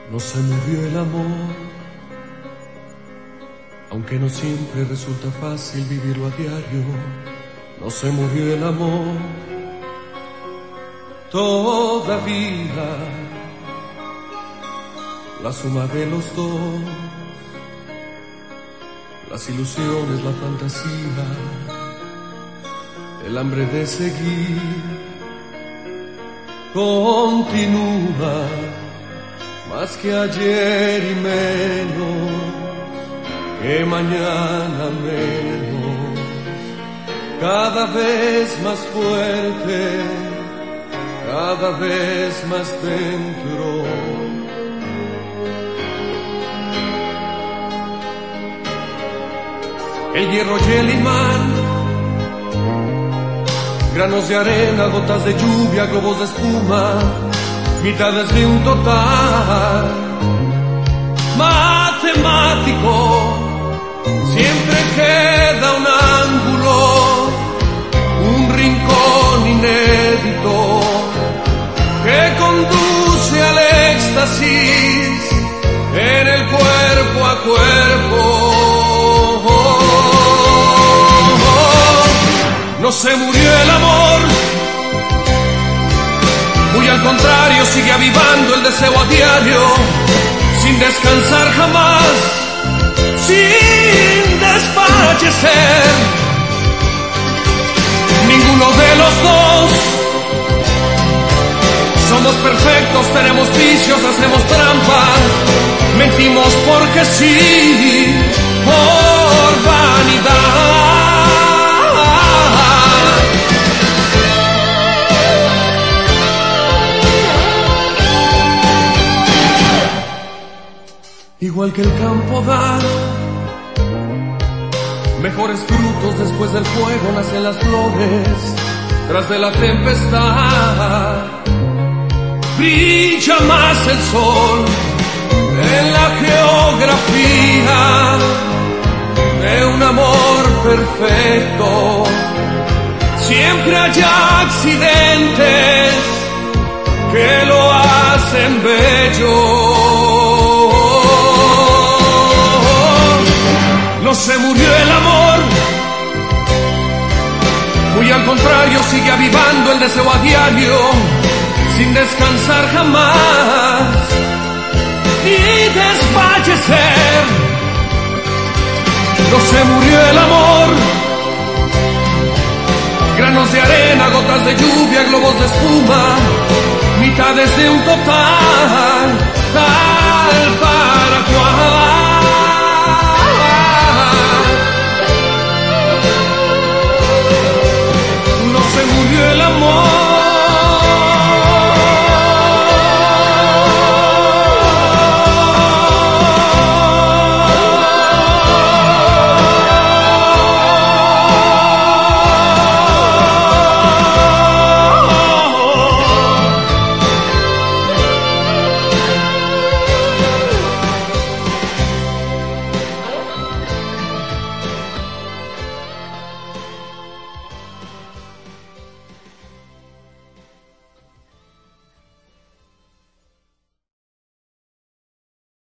No se murió el amor, aunque no siempre resulta fácil vivirlo a diario. No se murió el amor, todavía la suma de los dos, las ilusiones, la fantasía, el hambre de seguir, continúa más que ayer y menos que mañana menos, cada vez más fuerte, cada vez más dentro. El hierro y el imán, granos de arena, gotas de lluvia, globos de espuma, mitades de un total matemático. Siempre queda un ángulo, un rincón inédito que conduce al éxtasis en el cuerpo a cuerpo. No se murió el amor, muy al contrario, sigue avivando el deseo a diario, sin descansar jamás, sin desfallecer. Ninguno de los dos somos perfectos, tenemos vicios, hacemos trampas, mentimos porque sí, por vanidad. Igual que el campo da mejores frutos, después del fuego nacen las flores, tras de la tempestad brilla más el sol. En la geografía de un amor perfecto siempre hay accidentes que lo hacen bello. No se murió el amor, muy al contrario, sigue avivando el deseo a diario, sin descansar jamás ni desfallecer. No se murió el amor, granos de arena, gotas de lluvia, globos de espuma, mitades de un total, tal para cual.